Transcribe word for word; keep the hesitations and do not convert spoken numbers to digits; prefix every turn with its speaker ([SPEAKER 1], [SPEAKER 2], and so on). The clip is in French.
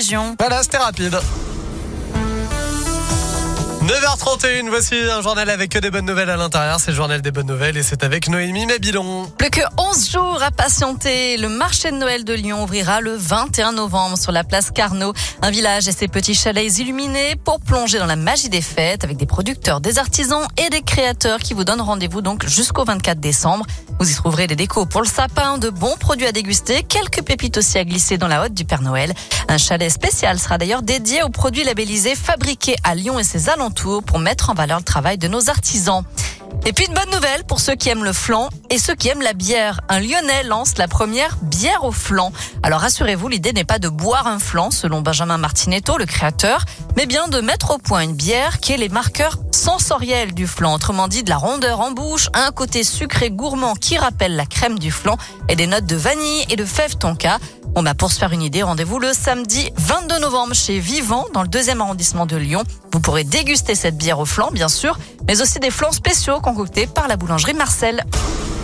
[SPEAKER 1] région.
[SPEAKER 2] Voilà, c'était rapide. neuf heures trente et une, voici un journal avec que des bonnes nouvelles à l'intérieur. C'est le journal des bonnes nouvelles et c'est avec Noémie Mabilon.
[SPEAKER 1] Plus que onze jours à patienter. Le marché de Noël de Lyon ouvrira le vingt et un novembre sur la place Carnot. Un village et ses petits chalets illuminés pour plonger dans la magie des fêtes avec des producteurs, des artisans et des créateurs qui vous donnent rendez-vous donc jusqu'au vingt-quatre décembre. Vous y trouverez des décos pour le sapin, de bons produits à déguster, quelques pépites aussi à glisser dans la hotte du Père Noël. Un chalet spécial sera d'ailleurs dédié aux produits labellisés fabriqués à Lyon et ses alentours pour mettre en valeur le travail de nos artisans. Et puis une bonne nouvelle pour ceux qui aiment le flan et ceux qui aiment la bière. Un Lyonnais lance la première bière au flan. Alors rassurez-vous, l'idée n'est pas de boire un flan, selon Benjamin Martinetto, le créateur, mais bien de mettre au point une bière qui est les marqueurs sensoriels du flan. Autrement dit, de la rondeur en bouche, un côté sucré gourmand qui rappelle la crème du flan et des notes de vanille et de fève tonka. Bon bah pour se faire une idée, rendez-vous le samedi vingt-deux novembre chez Vivant dans le deuxième arrondissement de Lyon. Vous pourrez déguster cette bière au flan bien sûr, mais aussi des flans spéciaux concoctés par la boulangerie Marcel.